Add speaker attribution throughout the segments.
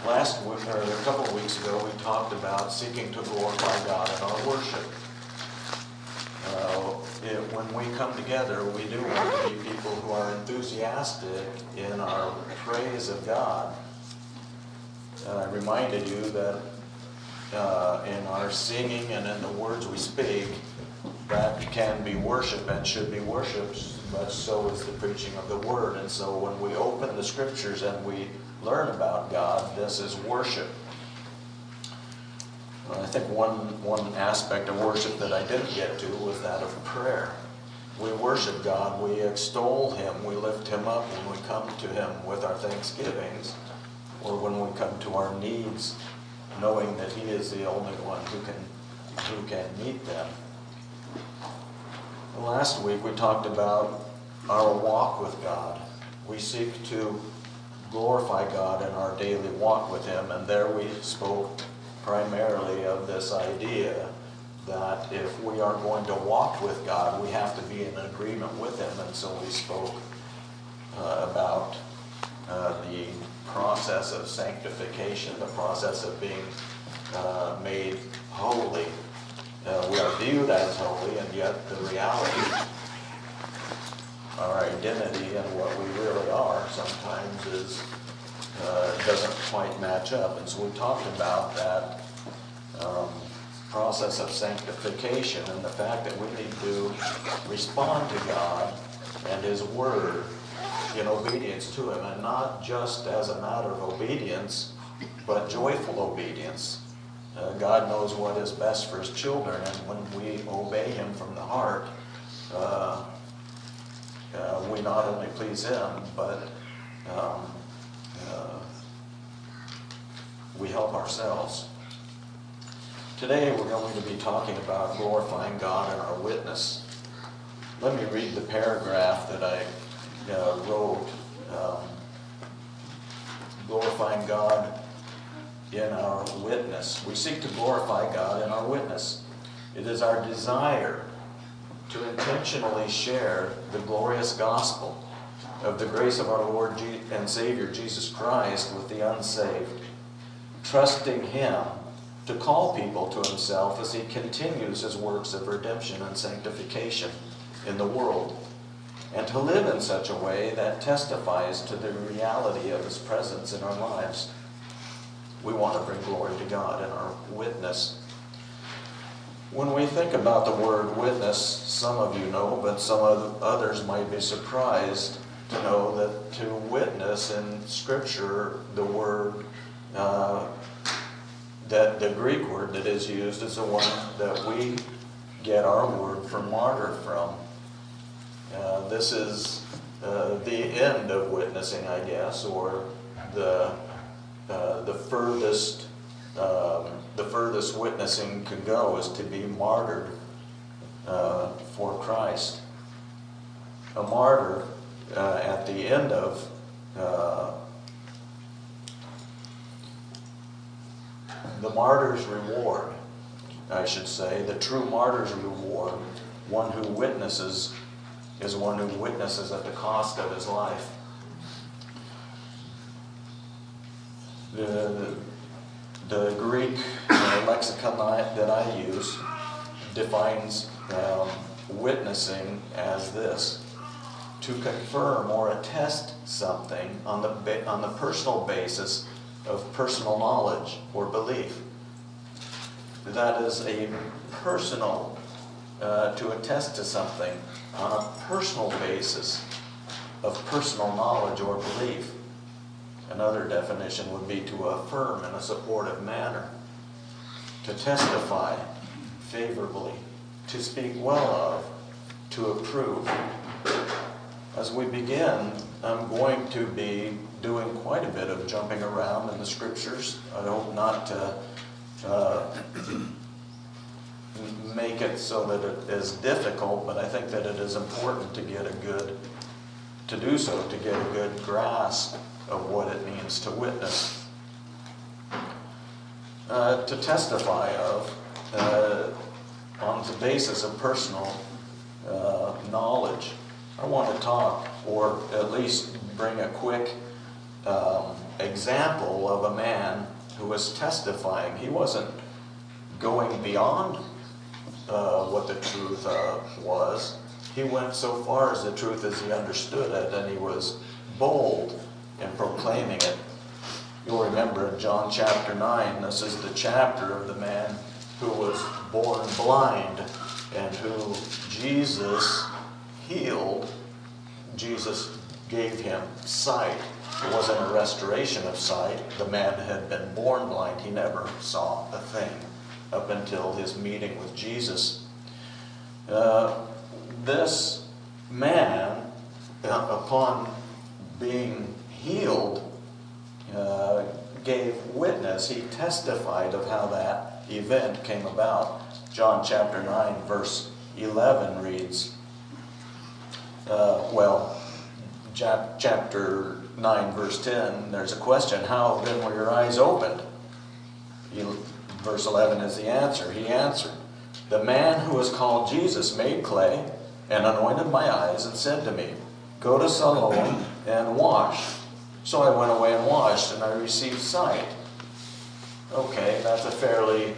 Speaker 1: Last week, or a couple of weeks ago, we talked about seeking to glorify God in our worship. When we come together, we do want to be people who are enthusiastic in our praise of God. I reminded you that in our singing and in the words we speak, that can be worship and should be worship, but so is the preaching of the Word. And so when we open the Scriptures and we learn about God, this is worship. I think one aspect of worship that I didn't get to was that of prayer. We worship God, we extol Him, we lift Him up when we come to Him with our thanksgivings, or when we come to our needs, knowing that He is the only one who can meet them. Last week we talked about our walk with God. We seek to glorify God in our daily walk with Him, and there we spoke primarily of this idea that if we are going to walk with God, we have to be in agreement with Him. And so we spoke about the process of sanctification, the process of being made holy. We are viewed as holy, and yet the reality, our identity and what we really are sometimes doesn't quite match up. And so we talked about that process of sanctification and the fact that we need to respond to God and His Word in obedience to Him, and not just as a matter of obedience, but joyful obedience. God knows what is best for His children, and when we obey Him from the heart, we not only please Him, but we help ourselves. Today we're going to be talking about glorifying God in our witness. Let me read the paragraph that I wrote. Glorifying God in our witness. We seek to glorify God in our witness. It is our desire to intentionally share the glorious gospel of the grace of our Lord and Savior Jesus Christ with the unsaved, trusting Him to call people to Himself as He continues His works of redemption and sanctification in the world, and to live in such a way that testifies to the reality of His presence in our lives. We want to bring glory to God in our witness. When we think about the word witness, some of you know, but some others might be surprised to know that to witness in Scripture, the word, that the Greek word that is used is the one that we get our word for martyr from. This is the end of witnessing, I guess, or the furthest witnessing could go is to be martyred for Christ. A martyr at the end of the martyr's reward, I should say, the true martyr's reward, one who witnesses, is one who witnesses at the cost of his life. The Greek lexicon that I use defines witnessing as this: to confirm or attest something on the personal basis of personal knowledge or belief. That is a personal, to attest to something on a personal basis of personal knowledge or belief. Another definition would be to affirm in a supportive manner, to testify favorably, to speak well of, to approve. As we begin, I'm going to be doing quite a bit of jumping around in the Scriptures. I hope not to make it so that it is difficult, but I think that it is important to get a good grasp of what it means to witness. To testify of, on the basis of personal knowledge. I want to talk, or at least bring a quick example of a man who was testifying. He wasn't going beyond what the truth was. He went so far as the truth as he understood it, and he was bold in proclaiming it. You'll remember in John chapter 9, this is the chapter of the man who was born blind and who Jesus healed. Jesus gave him sight. It wasn't a restoration of sight. The man had been born blind. He never saw a thing up until his meeting with Jesus. This man, upon being healed, gave witness. He testified of how that event came about. John chapter 9 verse 11 reads, chapter 9 verse 10, there's a question, how then were your eyes opened? Verse 11 is the answer. He answered, the man who was called Jesus made clay and anointed my eyes and said to me, go to Siloam and wash. So I went away and washed, and I received sight. Okay, that's a fairly,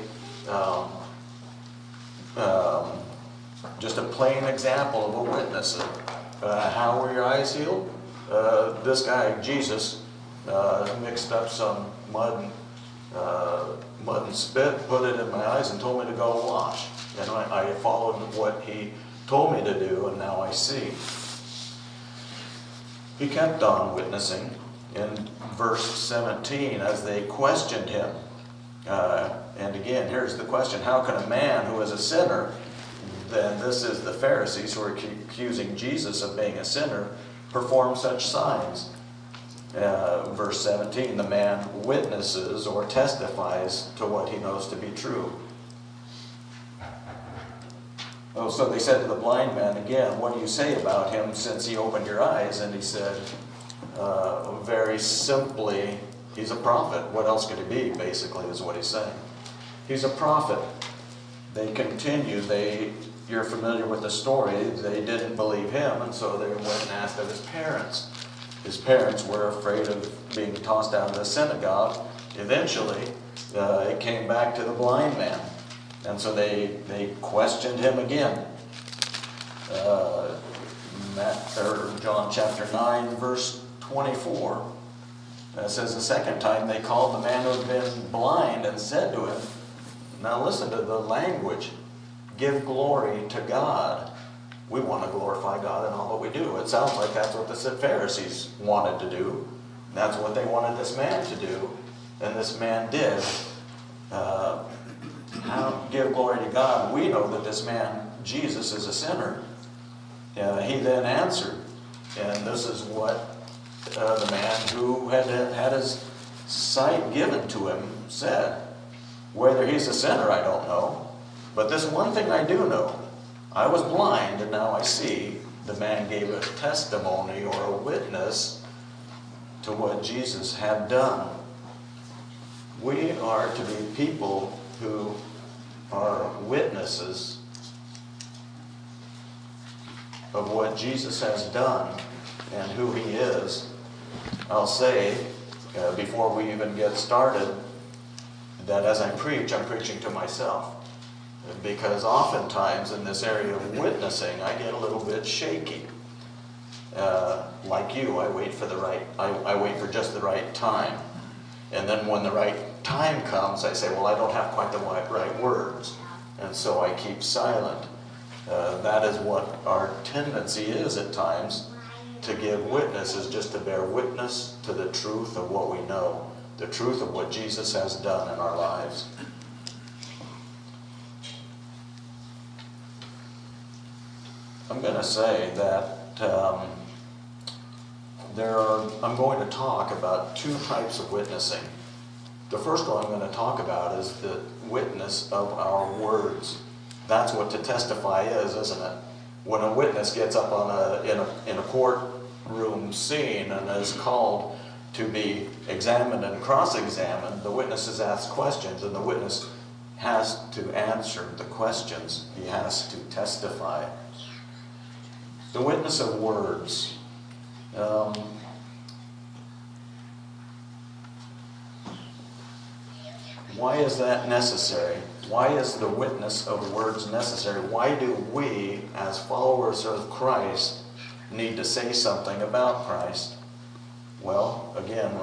Speaker 1: just a plain example of a witness. How were your eyes healed? This guy, Jesus, mixed up some mud and spit, put it in my eyes, and told me to go wash. And I followed what he told me to do, and now I see. He kept on witnessing. In verse 17, as they questioned him, and again, here's the question, how can a man who is a sinner, then this is the Pharisees who are accusing Jesus of being a sinner, perform such signs? Verse 17, the man witnesses or testifies to what he knows to be true. Oh, so they said to the blind man again, what do you say about him since he opened your eyes? And he said, very simply, he's a prophet. What else could he be, basically, is what he's saying. He's a prophet. They continue. You're familiar with the story. They didn't believe him, and so they went and asked of his parents. His parents were afraid of being tossed out of the synagogue. Eventually, it came back to the blind man. And so they questioned him again. John chapter 9, verse 24. It says the second time they called the man who had been blind and said to him, now listen to the language, give glory to God. We want to glorify God in all that we do. It sounds like that's what the Pharisees wanted to do. That's what they wanted this man to do. And this man did. Give glory to God. We know that this man, Jesus, is a sinner. He then answered. And this is what the man who had his sight given to him said. Whether he's a sinner, I don't know. But this one thing I do know. I was blind and now I see. The man gave a testimony or a witness to what Jesus had done. We are to be people who are witnesses of what Jesus has done and who he is. I'll say, before we even get started, that as I preach, I'm preaching to myself. Because oftentimes in this area of witnessing, I get a little bit shaky. Like you, I wait for just the right time. And then when the right time comes, I say, well, I don't have quite the right words. And so I keep silent. That is what our tendency is at times, to give witness, is just to bear witness to the truth of what we know, the truth of what Jesus has done in our lives. I'm going to say that I'm going to talk about two types of witnessing. The first one I'm going to talk about is the witness of our words. That's what to testify is, isn't it? When a witness gets up in a courtroom scene and is called to be examined and cross-examined, the witness is asked questions, and the witness has to answer the questions. He has to testify. The witness of words. Why is that necessary? Why is the witness of words necessary? Why do we, as followers of Christ, need to say something about Christ? Well, again,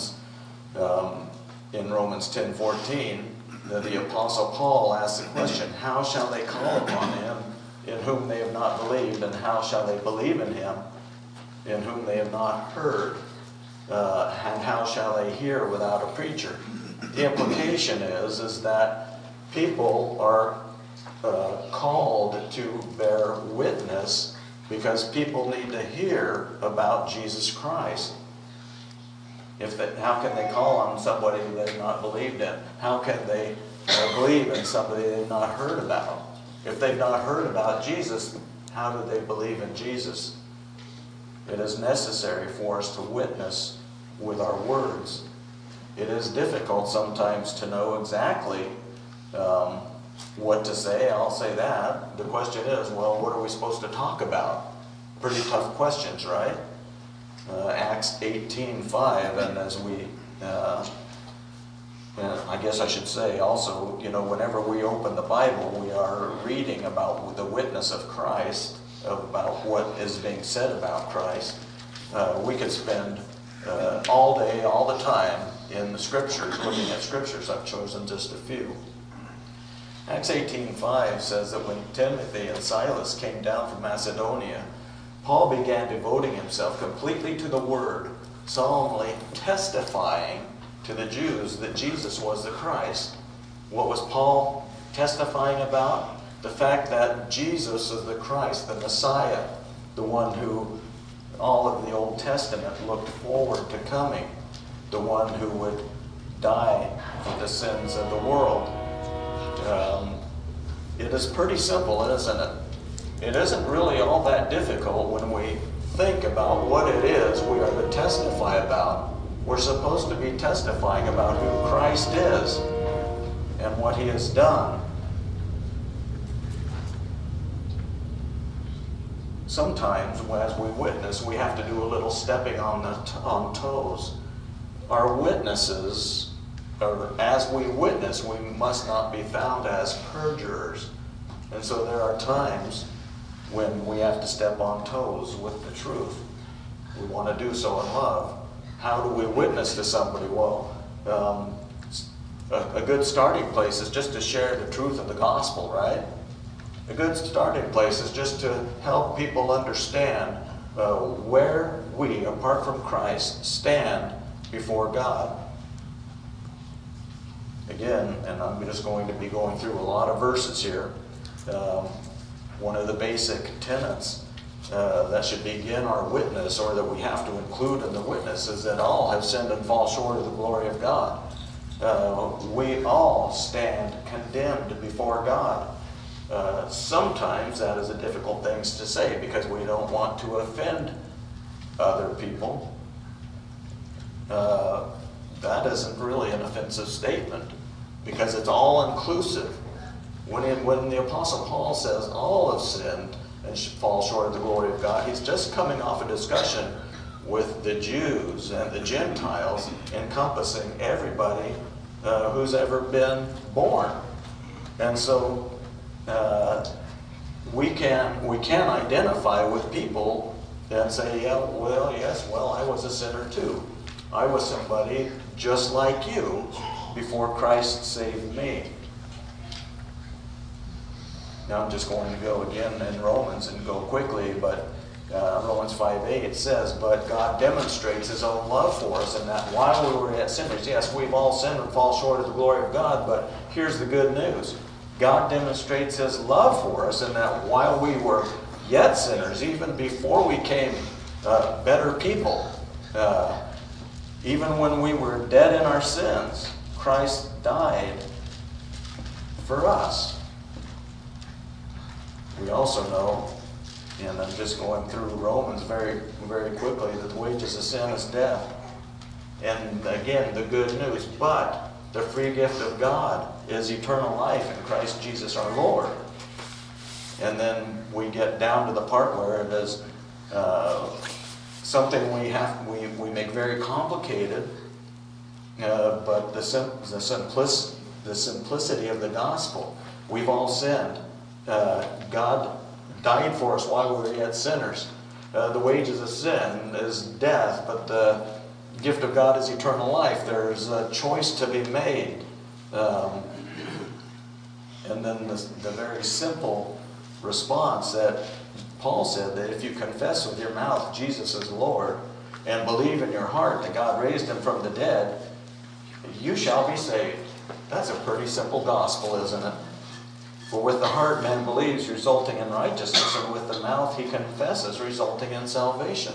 Speaker 1: in Romans 10:14, the Apostle Paul asks the question, how shall they call upon him in whom they have not believed, and how shall they believe in him in whom they have not heard? And how shall they hear without a preacher? The implication is that people are called to bear witness because people need to hear about Jesus Christ. How can they call on somebody they've not believed in? How can they believe in somebody they've not heard about? If they've not heard about Jesus, how do they believe in Jesus? It is necessary for us to witness with our words. It is difficult sometimes to know exactly what to say. I'll say that. The question is, well, what are we supposed to talk about? Pretty tough questions, right? Acts 18:5, and as we, I guess I should say also, whenever we open the Bible, we are reading about the witness of Christ, about what is being said about Christ. We could spend all day, all the time in the Scriptures, looking at Scriptures. I've chosen just a few. Acts 18:5 says that when Timothy and Silas came down from Macedonia, Paul began devoting himself completely to the Word, solemnly testifying to the Jews that Jesus was the Christ. What was Paul testifying about? The fact that Jesus is the Christ, the Messiah, the one who all of the Old Testament looked forward to coming, the one who would die for the sins of the world. It is pretty simple, isn't it? It isn't really all that difficult when we think about what it is we are to testify about. We're supposed to be testifying about who Christ is and what He has done. Sometimes, as we witness, we have to do a little stepping on toes. Our witnesses, or as we witness, we must not be found as perjurers. And so there are times when we have to step on toes with the truth. We want to do so in love. How do we witness to somebody? Well, a good starting place is just to share the truth of the gospel, right? A good starting place is just to help people understand where we, apart from Christ, stand before God. Again, and I'm just going to be going through a lot of verses here. One of the basic tenets that should begin our witness, or that we have to include in the witness, is that all have sinned and fall short of the glory of God. We all stand condemned before God. Sometimes that is a difficult thing to say because we don't want to offend other people. That isn't really an offensive statement because it's all inclusive. When the Apostle Paul says all have sinned and fall short of the glory of God, he's just coming off a discussion with the Jews and the Gentiles, encompassing everybody who's ever been born. And so we can identify with people and say, I was a sinner too. I was somebody just like you before Christ saved me. Now I'm just going to go again in Romans and go quickly, but Romans 5:8 says, but God demonstrates His own love for us in that while we were yet sinners, yes, we've all sinned and fall short of the glory of God, but here's the good news. God demonstrates His love for us in that while we were yet sinners, even before we became better people, even when we were dead in our sins, Christ died for us. We also know, and I'm just going through Romans very, very quickly, that the wages of sin is death. And again, the good news, but the free gift of God is eternal life in Christ Jesus our Lord. And then we get down to the part where it is something we make very complicated, but the the simplicity of the gospel. We've all sinned. God died for us while we were yet sinners. The wages of sin is death, but the gift of God is eternal life. There's a choice to be made. And then the very simple response that Paul said, that if you confess with your mouth Jesus is Lord and believe in your heart that God raised him from the dead, you shall be saved. That's a pretty simple gospel, isn't it? For with the heart man believes, resulting in righteousness, and with the mouth he confesses, resulting in salvation.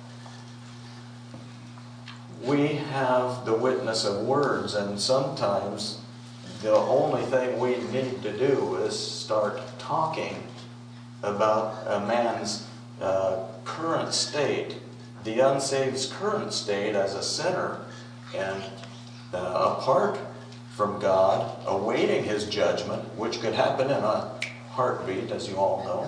Speaker 1: We have the witness of words, and sometimes the only thing we need to do is start talking about a man's current state, the unsaved's current state as a sinner, and apart from God, awaiting his judgment, which could happen in a heartbeat, as you all know.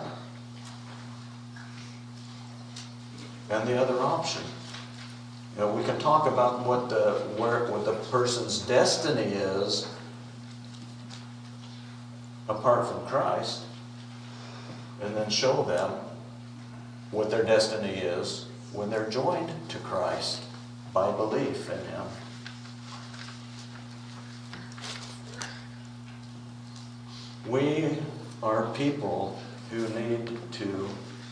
Speaker 1: And the other option. We can talk about what the person's destiny is apart from Christ, and then show them what their destiny is when they're joined to Christ by belief in him. We are people who need to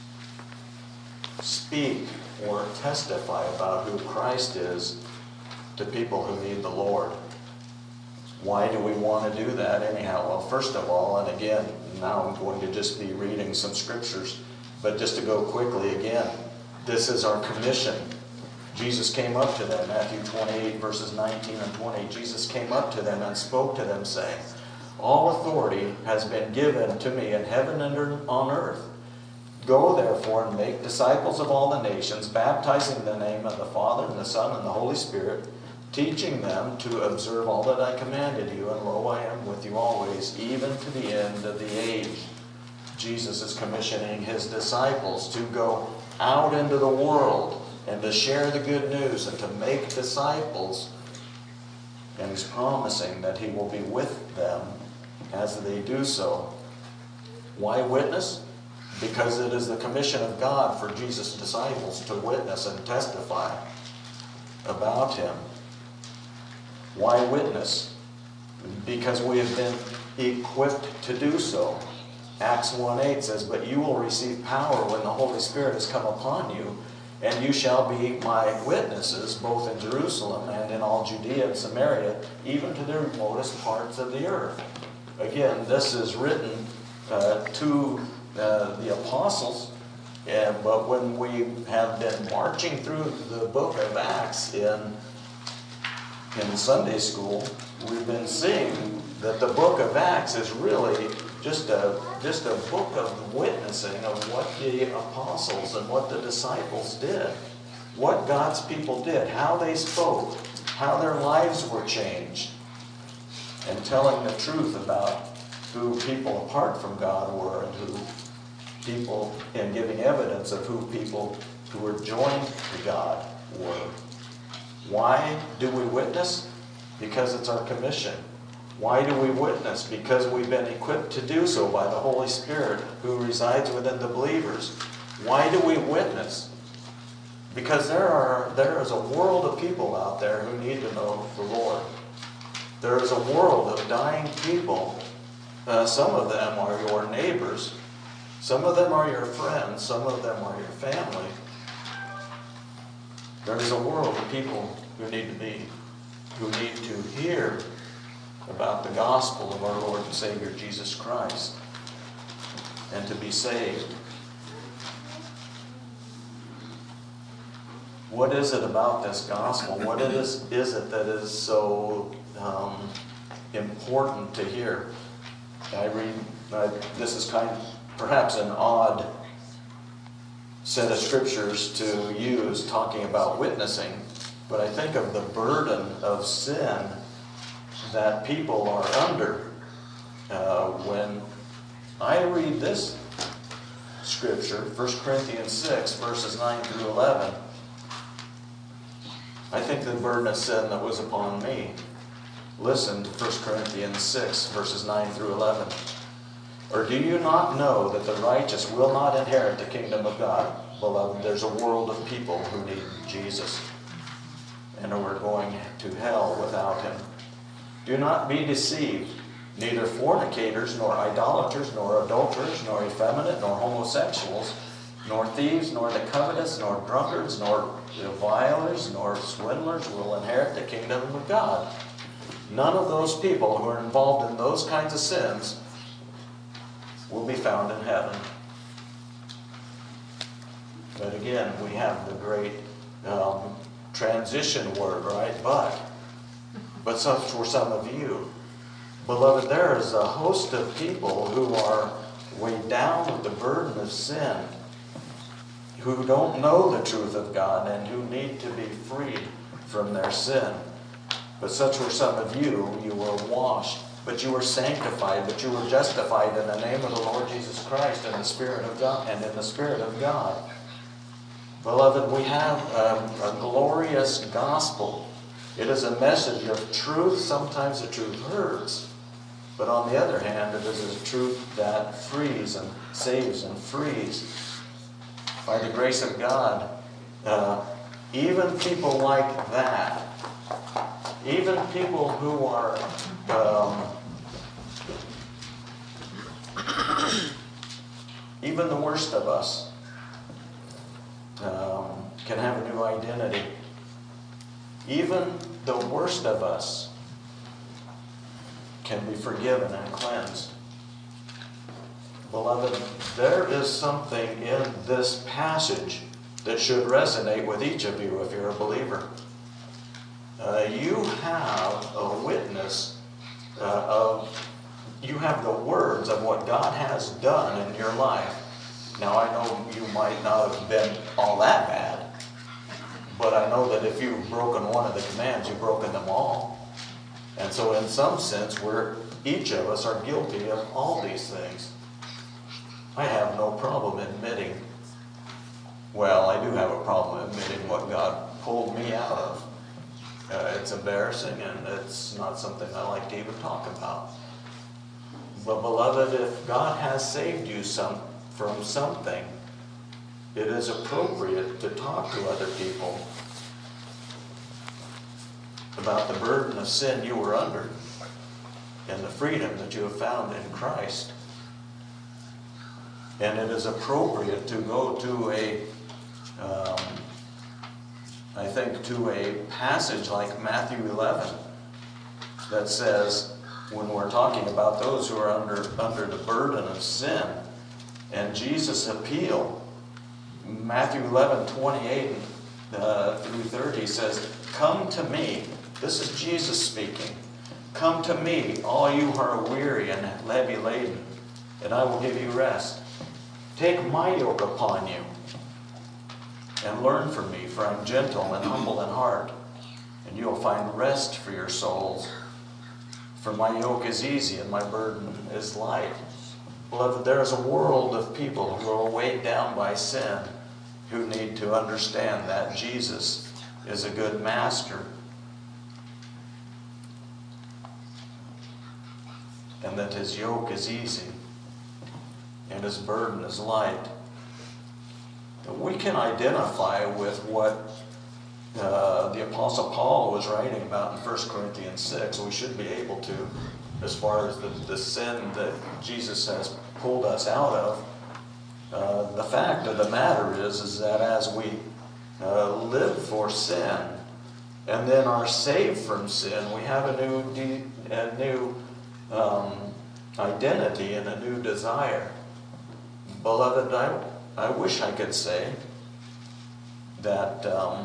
Speaker 1: speak or testify about who Christ is to people who need the Lord. Why do we want to do that anyhow? Well, first of all, and again, now I'm going to just be reading some scriptures, but just to go quickly again, this is our commission. Jesus came up to them, Matthew 28 verses 19 and 20. Jesus came up to them and spoke to them, saying, all authority has been given to me in heaven and on earth. Go therefore and make disciples of all the nations, baptizing in the name of the Father and the Son and the Holy Spirit, teaching them to observe all that I commanded you, and lo, I am with you always, even to the end of the age. Jesus is commissioning his disciples to go out into the world and to share the good news and to make disciples. And he's promising that he will be with them as they do so. Why witness? Because it is the commission of God for Jesus' disciples to witness and testify about him. Why witness? Because we have been equipped to do so. Acts 1:8 says, but you will receive power when the Holy Spirit has come upon you, and you shall be my witnesses both in Jerusalem and in all Judea and Samaria, even to the remotest parts of the earth. Again, this is written to the apostles, but when we have been marching through the book of Acts in Sunday school, we've been seeing that the book of Acts is really just a book of witnessing of what the apostles and what the disciples did, what God's people did, how they spoke, how their lives were changed, and telling the truth about who people apart from God were and who people, and giving evidence of who people who were joined to God were. Why do we witness? Because it's our commission. Why do we witness? Because we've been equipped to do so by the Holy Spirit who resides within the believers. Why do we witness? Because there is a world of people out there who need to know the Lord. There is a world of dying people. Some of them are your neighbors. Some of them are your friends. Some of them are your family. There is a world of people who need to hear about the gospel of our Lord and Savior Jesus Christ and to be saved. What is it about this gospel? What is it that is so important to hear? I read, this is kind of perhaps an odd set of scriptures to use talking about witnessing, but I think of the burden of sin that people are under. When I read this scripture, 1 Corinthians 6, verses 9 through 11, I think the burden of sin that was upon me Listen to 1 Corinthians 6, verses 9 through 11. Or do you not know that the righteous will not inherit the kingdom of God? Beloved, there's a world of people who need Jesus and who are going to hell without him. Do not be deceived. Neither fornicators, nor idolaters, nor adulterers, nor effeminate, nor homosexuals, nor thieves, nor the covetous, nor drunkards, nor revilers, nor swindlers will inherit the kingdom of God. None of those people who are involved in those kinds of sins will be found in heaven. But again, we have the great transition word, right? But such for some of you. Beloved, there is a host of people who are weighed down with the burden of sin, who don't know the truth of God and who need to be freed from their sin. But such were some of you. You were washed, but you were sanctified, but you were justified in the name of the Lord Jesus Christ and the Spirit of God, and in the Spirit of God. Beloved, we have a glorious gospel. It is a message of truth. Sometimes the truth hurts. But on the other hand, it is a truth that frees and saves and frees. By the grace of God, even people like that, even people who are even the worst of us can have a new identity. Even the worst of us can be forgiven and cleansed. Beloved, there is something in this passage that should resonate with each of you if you're a believer. You have a witness you have the words of what God has done in your life. Now, I know you might not have been all that bad, but I know that if you've broken one of the commands, you've broken them all. And so in some sense, each of us are guilty of all these things. I have no problem admitting, well, I do have a problem admitting what God pulled me out of. It's embarrassing, and it's not something I like to even talk about. But beloved, if God has saved you from something, it is appropriate to talk to other people about the burden of sin you were under and the freedom that you have found in Christ. And it is appropriate to go to to a passage like Matthew 11 that says, when we're talking about those who are under the burden of sin, and Jesus' appeal, Matthew 11:28 through 30 says, "Come to me." This is Jesus speaking. "Come to me, all you who are weary and heavy laden, and I will give you rest. Take my yoke upon you and learn from me, for I'm gentle and humble in heart, and you will find rest for your souls. For my yoke is easy and my burden is light." Beloved, there is a world of people who are weighed down by sin who need to understand that Jesus is a good master and that his yoke is easy and his burden is light. We can identify with what the Apostle Paul was writing about in 1 Corinthians 6. We should be able to, as far as the sin that Jesus has pulled us out of. The fact of the matter is that as we live for sin and then are saved from sin, we have a new identity and a new desire. Beloved, I wish I could say that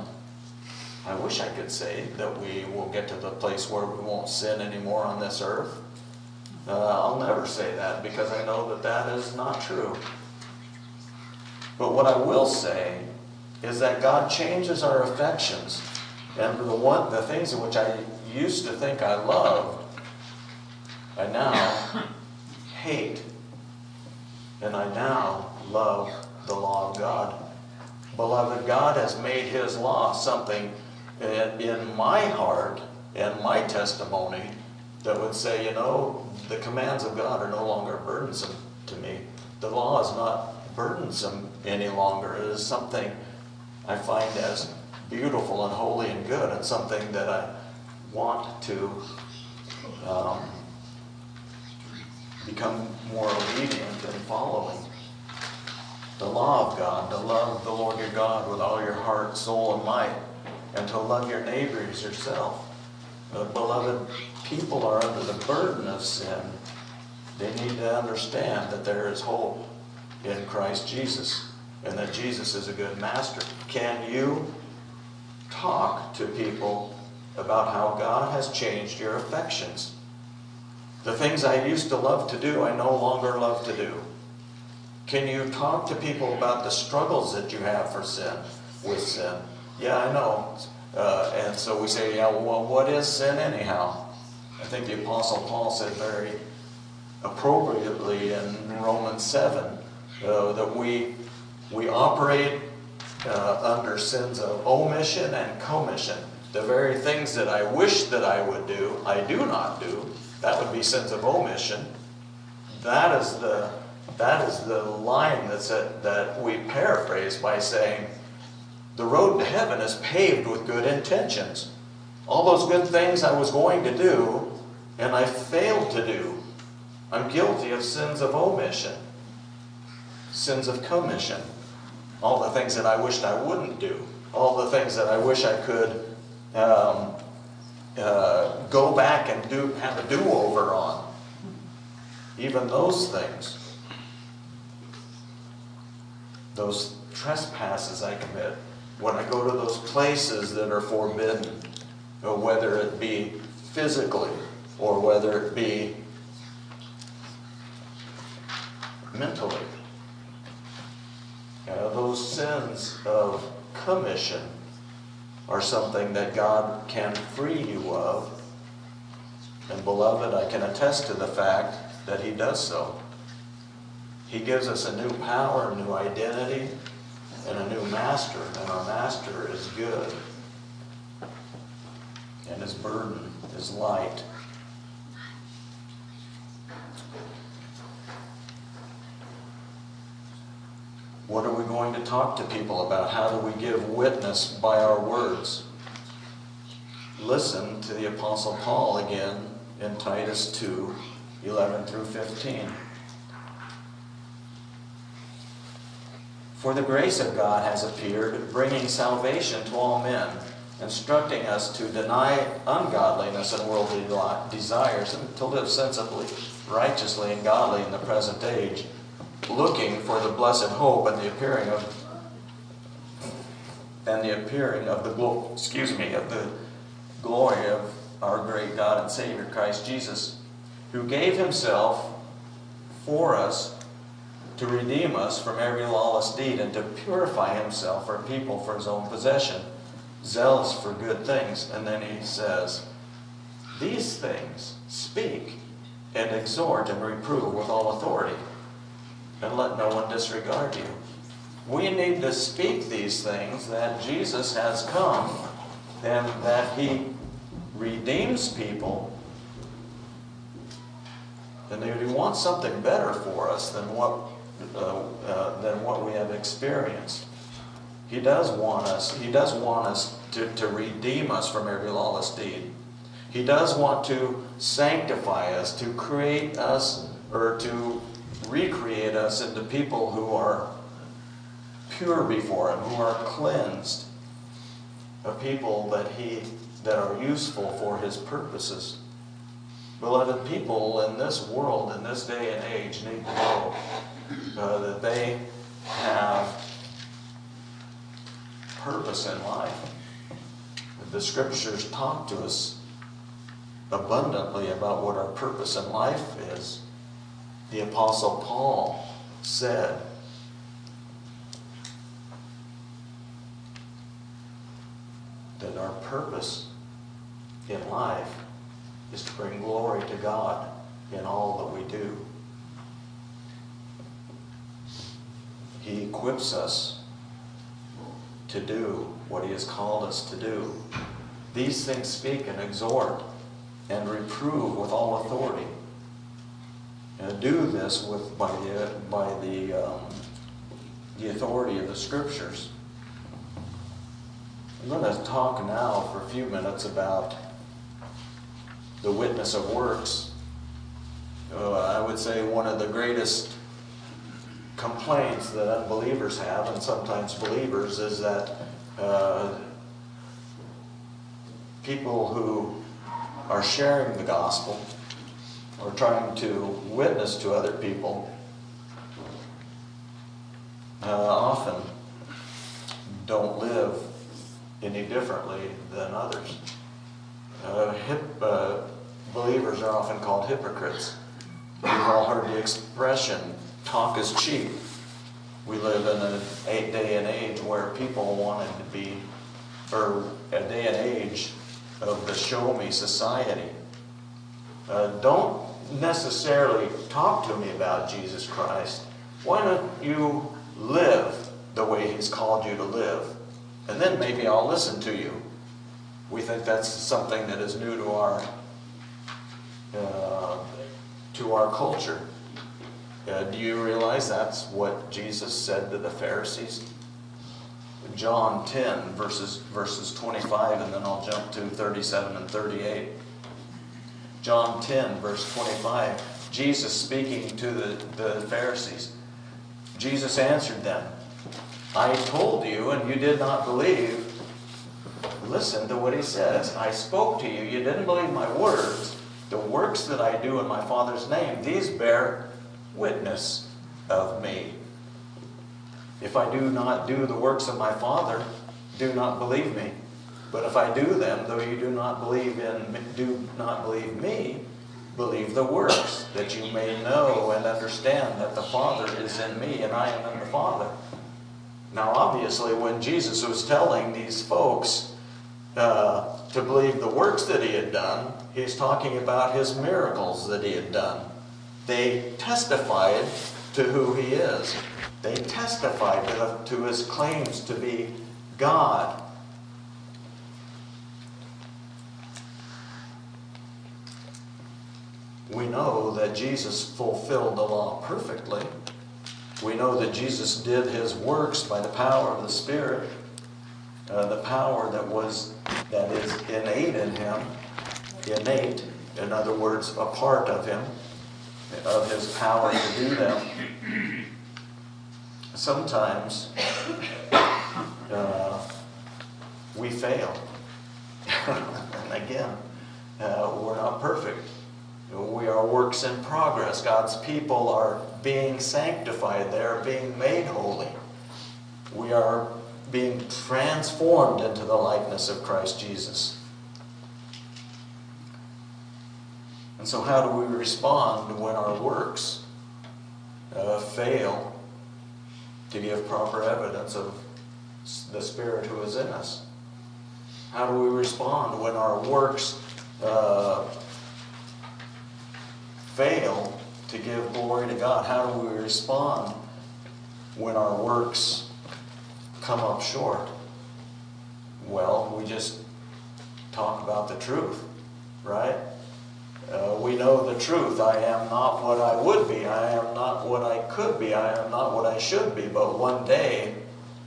Speaker 1: we will get to the place where we won't sin anymore on this earth. I'll never say that because I know that is not true. But what I will say is that God changes our affections, and the things in which I used to think I loved, I now hate, and I now love the law of God. Beloved, God has made his law something in my heart, and my testimony that would say, you know, the commands of God are no longer burdensome to me. The law is not burdensome any longer. It is something I find as beautiful and holy and good, and something that I want to become more obedient and following. The law of God, to love the Lord your God with all your heart, soul, and might, and to love your neighbor as yourself. Beloved, people are under the burden of sin. They need to understand that there is hope in Christ Jesus, and that Jesus is a good master. Can you talk to people about how God has changed your affections? The things I used to love to do, I no longer love to do. Can you talk to people about the struggles that you have with sin? Yeah, I know. And so we say, yeah, well, what is sin anyhow? I think the Apostle Paul said very appropriately in Romans 7 that we operate under sins of omission and commission. The very things that I wish that I would do, I do not do. That would be sins of omission. That is the line that we paraphrase by saying, the road to heaven is paved with good intentions. All those good things I was going to do, and I failed to do. I'm guilty of sins of omission, sins of commission. All the things that I wished I wouldn't do. All the things that I wish I could go back and have a do-over on. Even those things. Those trespasses I commit. When I go to those places that are forbidden, whether it be physically or whether it be mentally. Those sins of commission are something that God can free you of. And beloved, I can attest to the fact that He does so. He gives us a new power, a new identity, and a new master. And our master is good. And His burden is light. What are we going to talk to people about? How do we give witness by our words? Listen to the Apostle Paul again in Titus 2, 11 through 15. For the grace of God has appeared, bringing salvation to all men, instructing us to deny ungodliness and worldly desires, and to live sensibly, righteously, and godly in the present age, looking for the blessed hope and the appearing of the glory of our great God and Savior Christ Jesus, who gave Himself for us to redeem us from every lawless deed and to purify Himself for people for His own possession, zealous for good things. And then he says, these things speak and exhort and reprove with all authority, and let no one disregard you. We need to speak these things, that Jesus has come and that He redeems people, and that He wants something better for us than what we have experienced. He does want us to redeem us from every lawless deed. He does want to sanctify us, to create us, or to recreate us into people who are pure before Him, who are cleansed, a people that are useful for His purposes. Beloved, people in this world, in this day and age, need to know that they have purpose in life. The Scriptures talk to us abundantly about what our purpose in life is. The Apostle Paul said, that our purpose in life is to bring glory to God in all that we do. He equips us to do what He has called us to do. These things speak and exhort and reprove with all authority. And do this by the authority of the Scriptures. I'm going to talk now for a few minutes about the witness of works. I would say one of the greatest complaints that unbelievers have, and sometimes believers, is that people who are sharing the gospel or trying to witness to other people often don't live any differently than others. Believers are often called hypocrites. You've all heard the expression, talk is cheap. We live in a day and age where people wanted to be, or a day and age of the show-me society. Don't necessarily talk to me about Jesus Christ. Why don't you live the way He's called you to live? And then maybe I'll listen to you. We think that's something that is new to our culture. Do you realize that's what Jesus said to the Pharisees? John 10, verses 25, and then I'll jump to 37 and 38. John 10, verse 25, Jesus speaking to the Pharisees. Jesus answered them, I told you, and you did not believe. Listen to what He says. I spoke to you, you didn't believe my words. The works that I do in my Father's name, these bear witness of me. If I do not do the works of my Father, do not believe me. But if I do them, though you do not believe me, believe the works, that you may know and understand that the Father is in me and I am in the Father. Now, obviously, when Jesus was telling these folks to believe the works that He had done, He's talking about His miracles that He had done. They testified to who He is. They testified to His claims to be God. We know that Jesus fulfilled the law perfectly. We know that Jesus did His works by the power of the Spirit, the power that is innate in Him, innate, in other words, a part of Him, of His power to do them. Sometimes we fail. And again, we're not perfect. We are works in progress. God's people are being sanctified. They are being made holy. We are being transformed into the likeness of Christ Jesus. And so how do we respond when our works fail to give proper evidence of the Spirit who is in us? How do we respond when our works fail to give glory to God? How do we respond when our works come up short? Well, we just talk about the truth, right? We know the truth. I am not what I would be. I am not what I could be. I am not what I should be. But one day,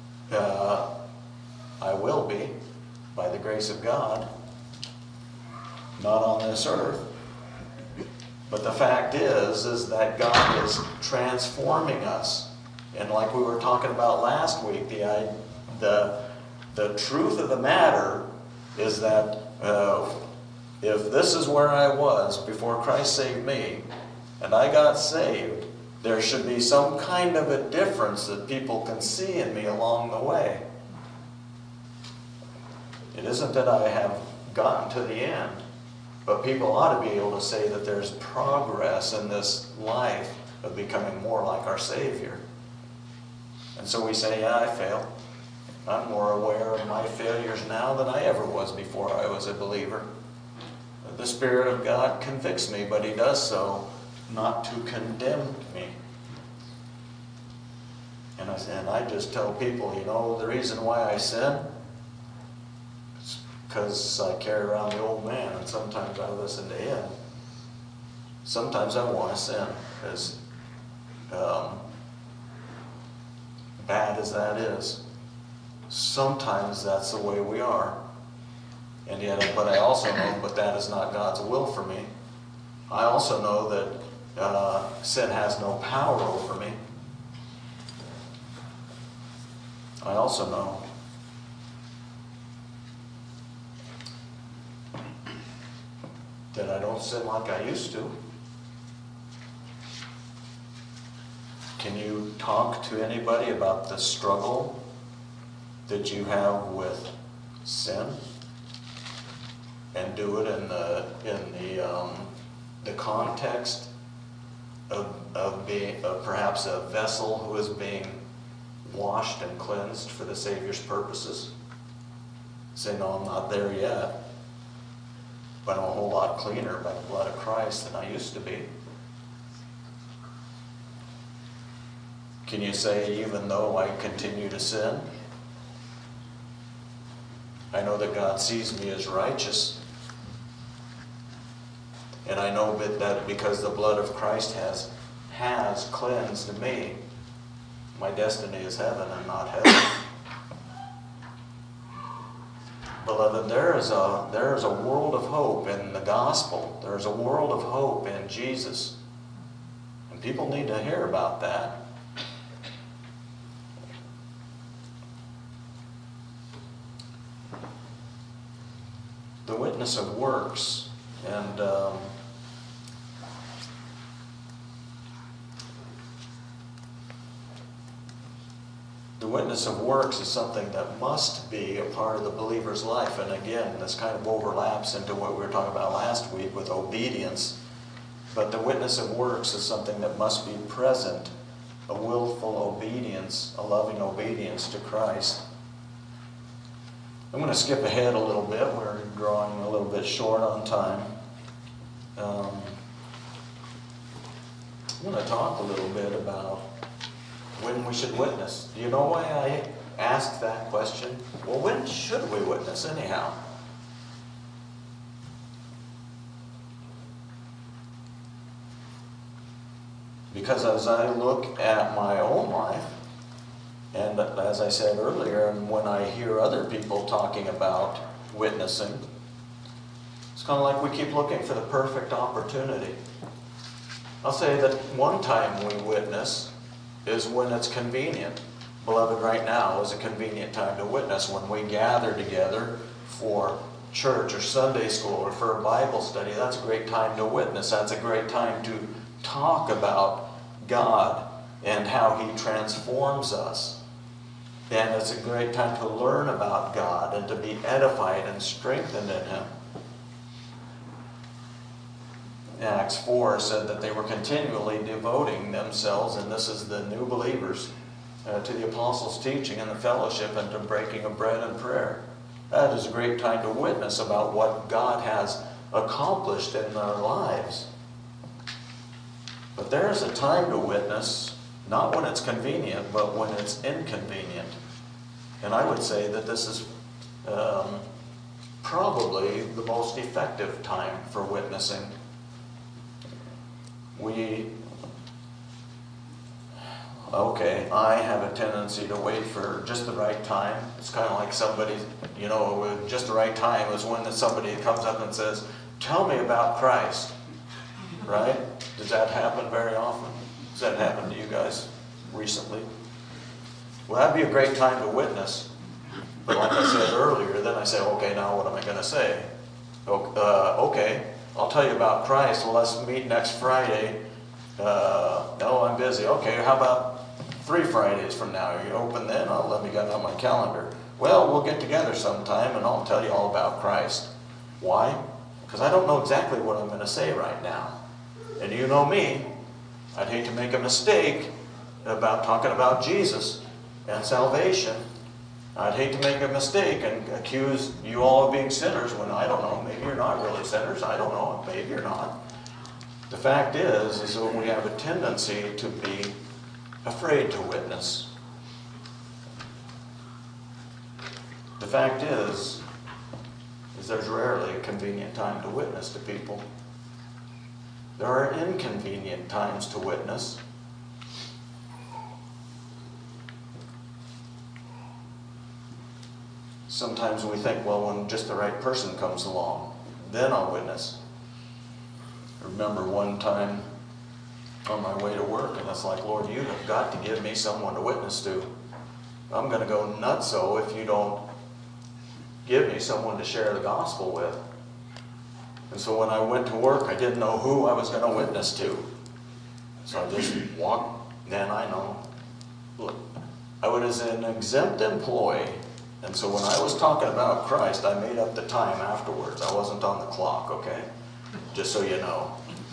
Speaker 1: I will be, by the grace of God, not on this earth. But the fact is that God is transforming us. And like we were talking about last week, the truth of the matter is that if this is where I was before Christ saved me, and I got saved, there should be some kind of a difference that people can see in me along the way. It isn't that I have gotten to the end, but people ought to be able to say that there's progress in this life of becoming more like our Savior. And so we say, yeah, I fail. I'm more aware of my failures now than I ever was before I was a believer. The Spirit of God convicts me, but He does so not to condemn me. And I just tell people, the reason why I sin, because I carry around the old man, and sometimes I listen to him. Sometimes I want to sin, as bad as that is. Sometimes that's the way we are. And yet, but I also know, but that is not God's will for me. I also know that sin has no power over me. I also know that I don't sin like I used to. Can you talk to anybody about the struggle that you have with sin, and do it in the context of being perhaps a vessel who is being washed and cleansed for the Savior's purposes? Say, no, I'm not there yet, but I'm a whole lot cleaner by the blood of Christ than I used to be. Can you say, even though I continue to sin, I know that God sees me as righteous, and I know that because the blood of Christ has cleansed me, my destiny is heaven and not hell. Beloved, there is a world of hope in the gospel. There is a world of hope in Jesus. And people need to hear about that. The witness of works. And the witness of works is something that must be a part of the believer's life. And again, this kind of overlaps into what we were talking about last week with obedience. But the witness of works is something that must be present, a willful obedience, a loving obedience to Christ. I'm going to skip ahead a little bit. We're drawing a little bit short on time. I'm going to talk a little bit about when we should witness. Do you know why I asked that question? Well, when should we witness anyhow? Because as I look at my own life, and as I said earlier, and when I hear other people talking about witnessing, it's kind of like we keep looking for the perfect opportunity. I'll say that one time we witness is when it's convenient. Beloved, right now is a convenient time to witness, when we gather together for church or Sunday school or for a Bible study. That's a great time to witness. That's a great time to talk about God and how He transforms us. And it's a great time to learn about God and to be edified and strengthened in Him. Acts 4 said that they were continually devoting themselves, and this is the new believers, to the apostles' teaching and the fellowship and to breaking of bread and prayer. That is a great time to witness about what God has accomplished in our lives. But there is a time to witness, not when it's convenient, but when it's inconvenient. And I would say that this is probably the most effective time for witnessing. I have a tendency to wait for just the right time. It's kind of like somebody, just the right time is when somebody comes up and says, "Tell me about Christ." Right? Does that happen very often? Does that happen to you guys recently? Well, that'd be a great time to witness. But like I said earlier, then I say, okay, now what am I going to say? Okay, I'll tell you about Christ. Well, let's meet next Friday. No, I'm busy. Okay, how about 3 Fridays from now? Are you open then? Let me get on my calendar. Well, we'll get together sometime and I'll tell you all about Christ. Why? Because I don't know exactly what I'm going to say right now. And you know me, I'd hate to make a mistake about talking about Jesus and salvation. I'd hate to make a mistake and accuse you all of being sinners when I don't know. Maybe you're not really sinners. I don't know. Maybe you're not. The fact is that we have a tendency to be afraid to witness. The fact is is there's rarely a convenient time to witness to people. There are inconvenient times to witness. Sometimes we think, well, when just the right person comes along, then I'll witness. I remember one time on my way to work, and it's like, Lord, you have got to give me someone to witness to. I'm going to go nutso if you don't give me someone to share the gospel with. And so when I went to work, I didn't know who I was going to witness to. So I just walked. Then I know. Look, I was an exempt employee. And so when I was talking about Christ, I made up the time afterwards. I wasn't on the clock, okay? Just so you know.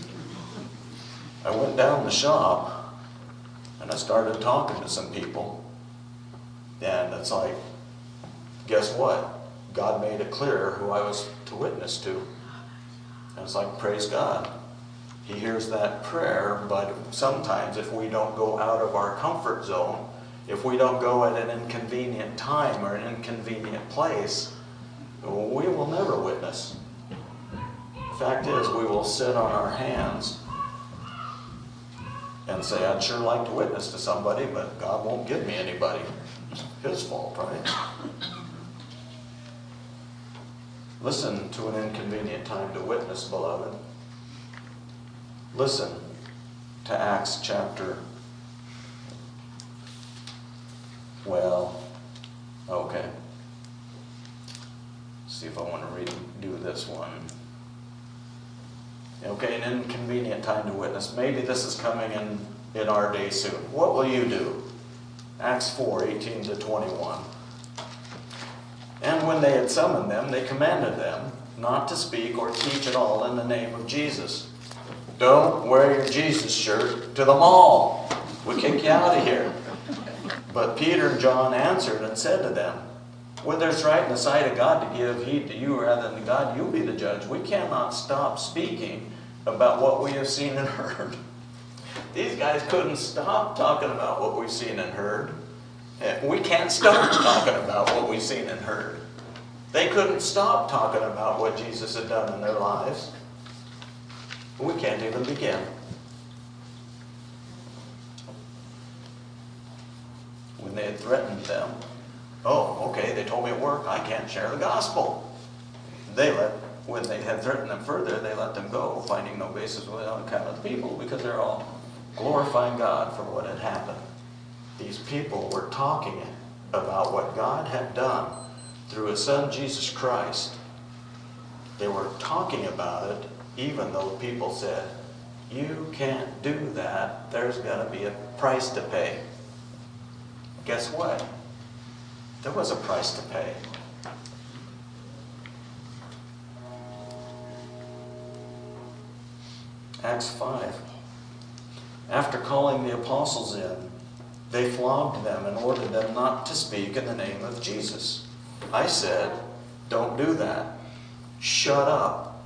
Speaker 1: I went down the shop, and I started talking to some people. And it's like, guess what? God made it clear who I was to witness to. And it's like, praise God. He hears that prayer, but sometimes if we don't go out of our comfort zone, if we don't go at an inconvenient time or an inconvenient place, we will never witness. The fact is, we will sit on our hands and say, I'd sure like to witness to somebody, but God won't give me anybody. It's His fault, right? Listen to an inconvenient time to witness, beloved. Listen to Acts chapter. Okay. See if I want to do this one. Okay, an inconvenient time to witness. Maybe this is coming in our day soon. What will you do? Acts 4:18-21. And when they had summoned them, they commanded them not to speak or teach at all in the name of Jesus. Don't wear your Jesus shirt to the mall. We kick you out of here. But Peter and John answered and said to them, whether it's right in the sight of God to give heed to you rather than to God, you be the judge. We cannot stop speaking about what we have seen and heard. These guys couldn't stop talking about what we've seen and heard. We can't stop talking about what we've seen and heard. They couldn't stop talking about what Jesus had done in their lives. We can't even begin. When they had threatened them, oh, okay, they told me at work, I can't share the gospel. When they had threatened them further, they let them go, finding no basis on account of the people, because they're all glorifying God for what had happened. These people were talking about what God had done through His Son, Jesus Christ. They were talking about it, even though people said, you can't do that. There's going to be a price to pay. Guess what? There was a price to pay. Acts 5. After calling the apostles in, they flogged them and ordered them not to speak in the name of Jesus. I said, don't do that. Shut up.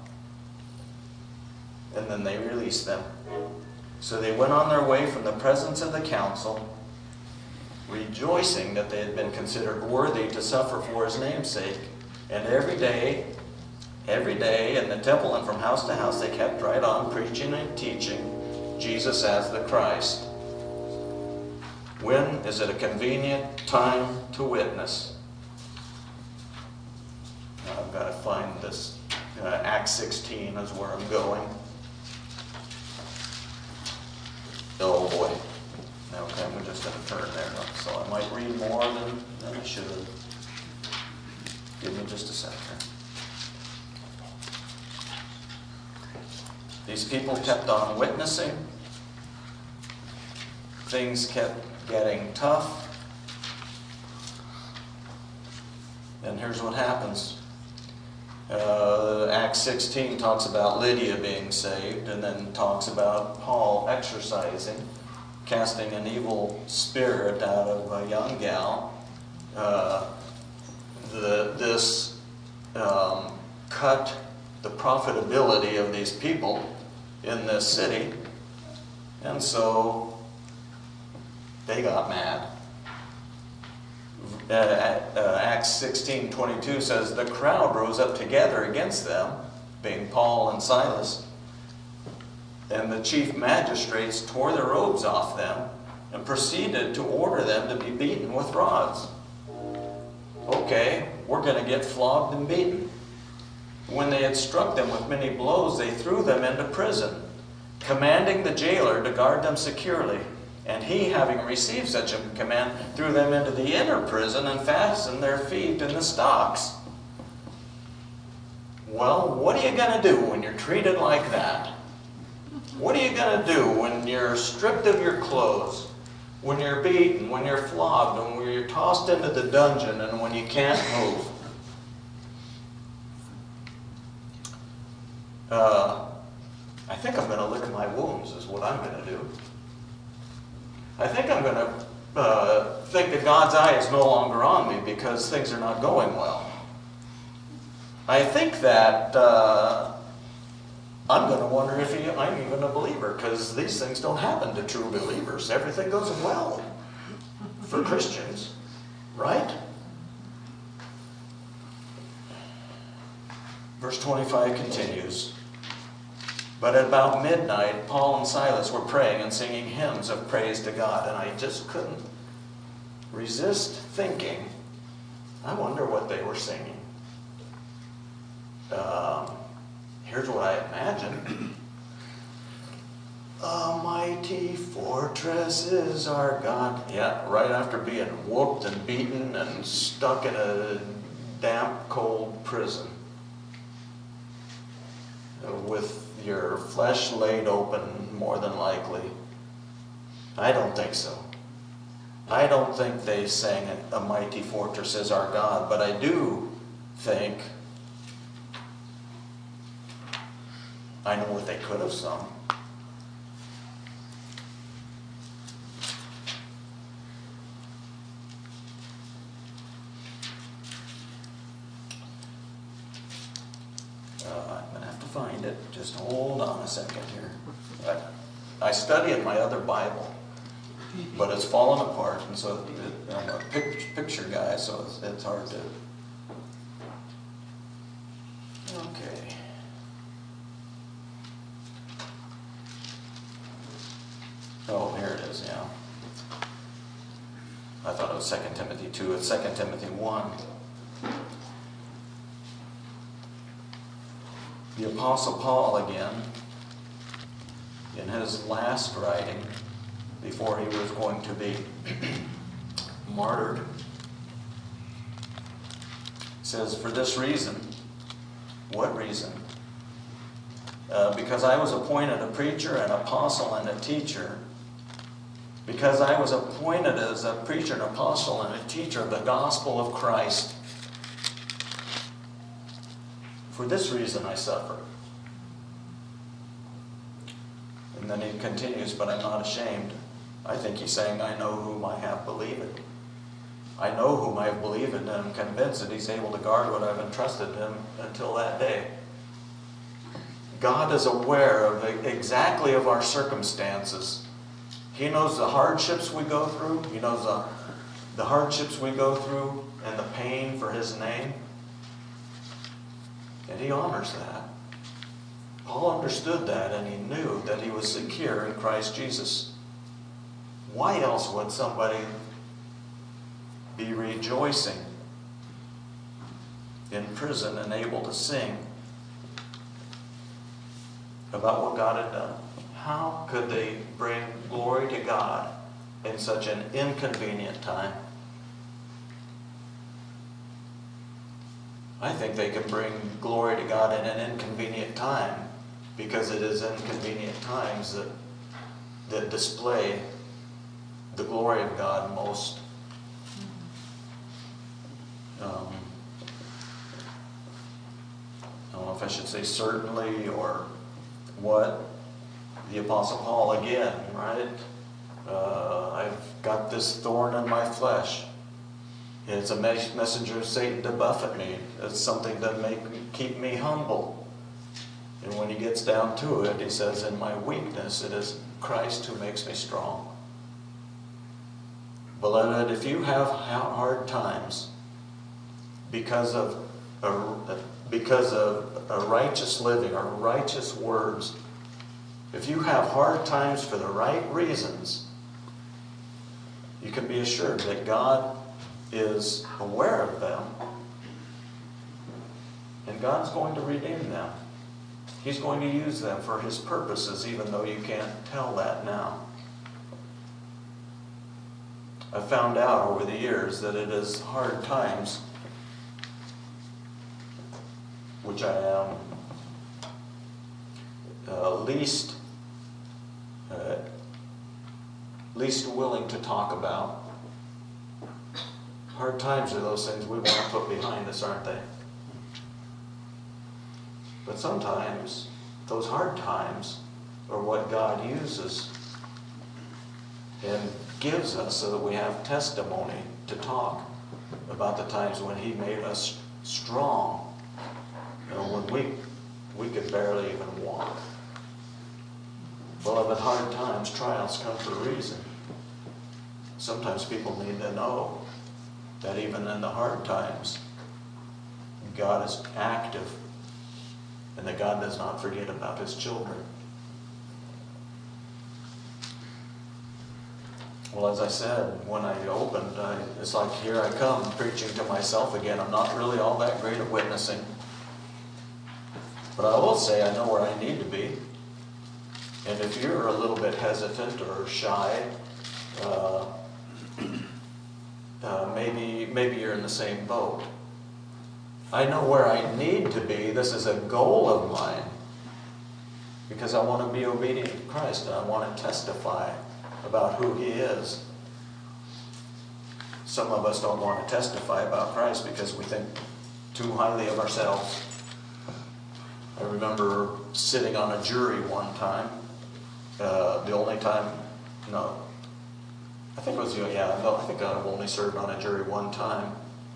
Speaker 1: And then they released them. So they went on their way from the presence of the council, rejoicing that they had been considered worthy to suffer for His name's sake. And every day in the temple and from house to house, they kept right on preaching and teaching Jesus as the Christ. When is it a convenient time to witness? Now I've got to find this. Acts 16 is where I'm going. Oh boy. Okay, I'm just going to turn there. So I might read more than I should. Give me just a second. These people kept on witnessing. Things kept getting tough. And here's what happens. Acts 16 talks about Lydia being saved, and then talks about Paul exorcising, casting an evil spirit out of a young gal. This cut the profitability of these people in this city, and so they got mad. Acts 16:22 says, the crowd rose up together against them, being Paul and Silas, and the chief magistrates tore their robes off them and proceeded to order them to be beaten with rods. Okay, we're going to get flogged and beaten. When they had struck them with many blows, they threw them into prison, commanding the jailer to guard them securely. And he, having received such a command, threw them into the inner prison and fastened their feet in the stocks. Well, what are you going to do when you're treated like that? What are you going to do when you're stripped of your clothes, when you're beaten, when you're flogged, and when you're tossed into the dungeon, and when you can't move? I think I'm going to lick my wounds is what I'm going to do. I think I'm going to think that God's eye is no longer on me because things are not going well. I think that I'm going to wonder if I'm even a believer, because these things don't happen to true believers. Everything goes well for Christians, right? Verse 25 continues. But at about midnight, Paul and Silas were praying and singing hymns of praise to God. And I just couldn't resist thinking, I wonder what they were singing. Here's what I imagine. A mighty fortress is our God. Yeah, right after being whooped and beaten and stuck in a damp, cold prison, with your flesh laid open, more than likely. I don't think so. I don't think they sang a mighty fortress is our God, but I do think I know what they could have sung. I'm going to have to find it. Just hold on a second here. I study in my other Bible, but it's fallen apart, and so I'm a picture guy, so it's hard to... Okay. Oh, here it is, yeah. I thought it was 2 Timothy 2. It's 2 Timothy 1. The Apostle Paul again, in his last writing, before he was going to be martyred, says, for this reason. What reason? Because I was appointed a preacher, an apostle, and a teacher. Because I was appointed as a preacher, an apostle, and a teacher of the gospel of Christ. For this reason I suffer. And then he continues, but I'm not ashamed. I think he's saying, I know whom I have believed. I know whom I have believed, and I'm convinced that he's able to guard what I've entrusted him until that day. God is aware of exactly of our circumstances. He knows the hardships we go through. He knows the hardships we go through and the pain for his name. And he honors that. Paul understood that, and he knew that he was secure in Christ Jesus. Why else would somebody be rejoicing in prison and able to sing about what God had done? How could they bring glory to God in such an inconvenient time? I think they can bring glory to God in an inconvenient time, because it is inconvenient times that display the glory of God most. I don't know if I should say certainly or what. The Apostle Paul again, right? I've got this thorn in my flesh. It's a messenger of Satan to buffet me. It's something to keep me humble. And when he gets down to it, he says, in my weakness, it is Christ who makes me strong. Beloved, if you have hard times because of a righteous living or righteous words, if you have hard times for the right reasons, you can be assured that God is aware of them, and God's going to redeem them. He's going to use them for His purposes, even though you can't tell that now. I've found out over the years that it is hard times which I am least willing to talk about. Hard times are those things we want to put behind us, aren't they? But sometimes those hard times are what God uses and gives us so that we have testimony to talk about the times when He made us strong. When we could barely even walk. Beloved, hard times, trials come for a reason. Sometimes people need to know that even in the hard times, God is active and that God does not forget about His children. Well, as I said, when I opened, it's like, here I come preaching to myself again. I'm not really all that great at witnessing. But I will say I know where I need to be. And if you're a little bit hesitant or shy, maybe you're in the same boat. I know where I need to be. This is a goal of mine. Because I want to be obedient to Christ and I want to testify about who He is. Some of us don't want to testify about Christ because we think too highly of ourselves. I remember sitting on a jury one time. The only time, no. I think I've only served on a jury one time.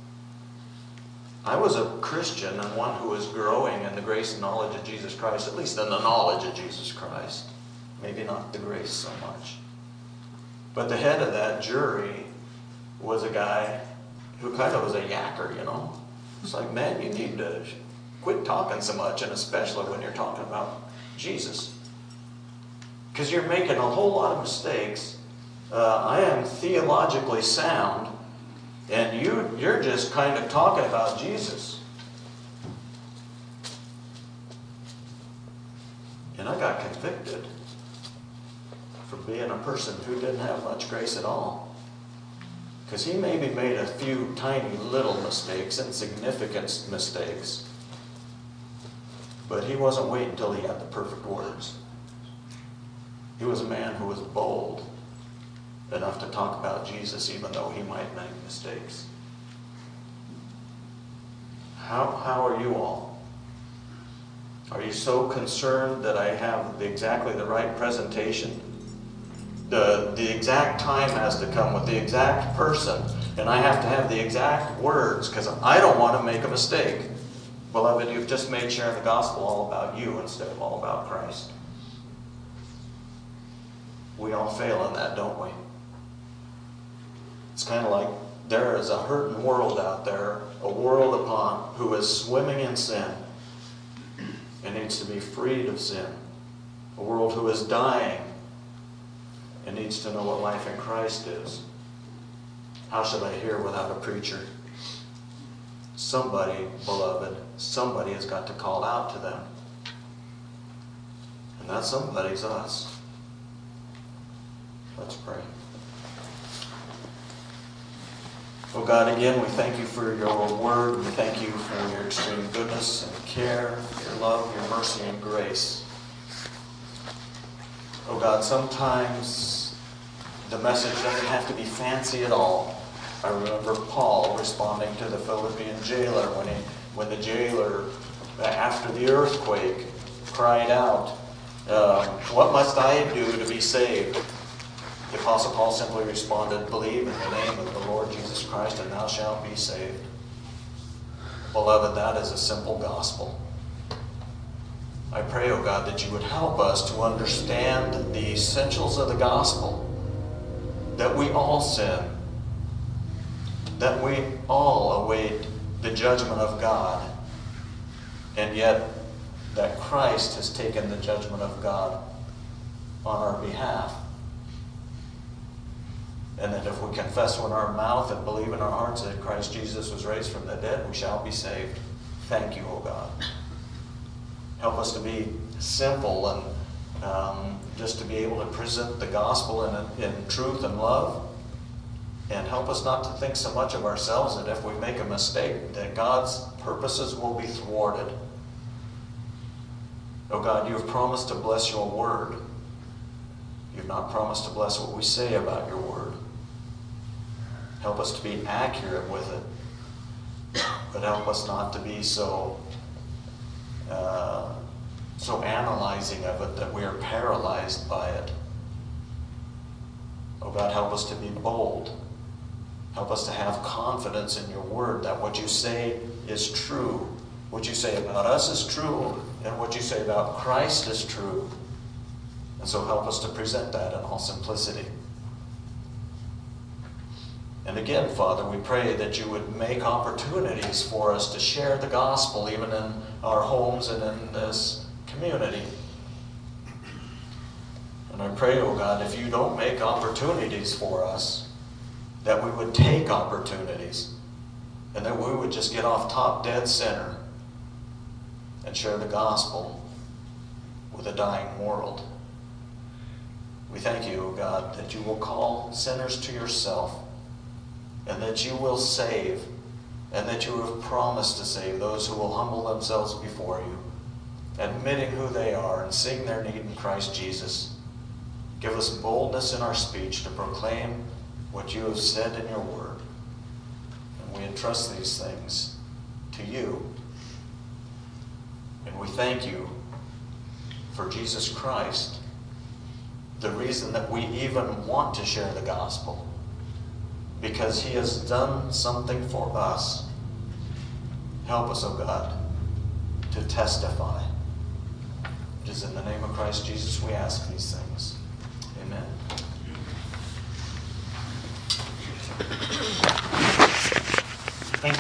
Speaker 1: I was a Christian and one who was growing in the grace and knowledge of Jesus Christ, at least in the knowledge of Jesus Christ. Maybe not the grace so much. But the head of that jury was a guy who kind of was a yacker, It's like, man, you need to quit talking so much, and especially when you're talking about Jesus. Because you're making a whole lot of mistakes. I am theologically sound, and you're just kind of talking about Jesus. And I got convicted for being a person who didn't have much grace at all. Because he maybe made a few tiny little mistakes, insignificant mistakes. But he wasn't waiting until he had the perfect words. He was a man who was bold enough to talk about Jesus even though he might make mistakes. How are you all? Are you so concerned that I have exactly the right presentation? The exact time has to come with the exact person, and I have to have the exact words because I don't want to make a mistake. Beloved, you've just made sharing the gospel all about you instead of all about Christ. We all fail in that, don't we? It's kind of like there is a hurting world out there, a world who is swimming in sin and needs to be freed of sin. A world who is dying and needs to know what life in Christ is. How should I hear without a preacher? Somebody, beloved, somebody has got to call out to them. And that somebody's us. Let's pray. Oh God, again, we thank you for your word. We thank you for your extreme goodness and care, your love, your mercy, and grace. Oh God, sometimes the message doesn't have to be fancy at all. I remember Paul responding to the Philippian jailer when the jailer, after the earthquake, cried out, "What must I do to be saved?" The Apostle Paul simply responded, "Believe in the name of the Lord Jesus Christ and thou shalt be saved." Beloved, that is a simple gospel. I pray, oh God, that you would help us to understand the essentials of the gospel, that we all sin, that we all await the judgment of God, and yet that Christ has taken the judgment of God on our behalf. And that if we confess with our mouth and believe in our hearts that Christ Jesus was raised from the dead, we shall be saved. Thank you, O God. Help us to be simple and just to be able to present the gospel in truth and love. And help us not to think so much of ourselves that if we make a mistake, that God's purposes will be thwarted. Oh God, you have promised to bless your word. You've not promised to bless what we say about your word. Help us to be accurate with it, but help us not to be so analyzing of it that we are paralyzed by it. Oh God, help us to be bold. Help us to have confidence in your word that what you say is true. What you say about us is true, and what you say about Christ is true. And so help us to present that in all simplicity. And again, Father, we pray that you would make opportunities for us to share the gospel even in our homes and in this community. And I pray, oh God, if you don't make opportunities for us, that we would take opportunities and that we would just get off top dead center and share the gospel with a dying world. We thank you, O God, that you will call sinners to yourself, and that you will save, and that you have promised to save those who will humble themselves before you, admitting who they are and seeing their need in Christ Jesus. Give us boldness in our speech to proclaim what you have said in your word. And we entrust these things to you. And we thank you for Jesus Christ, the reason that we even want to share the gospel, because he has done something for us. Help us, O God, to testify. It is in the name of Christ Jesus we ask these things. Amen.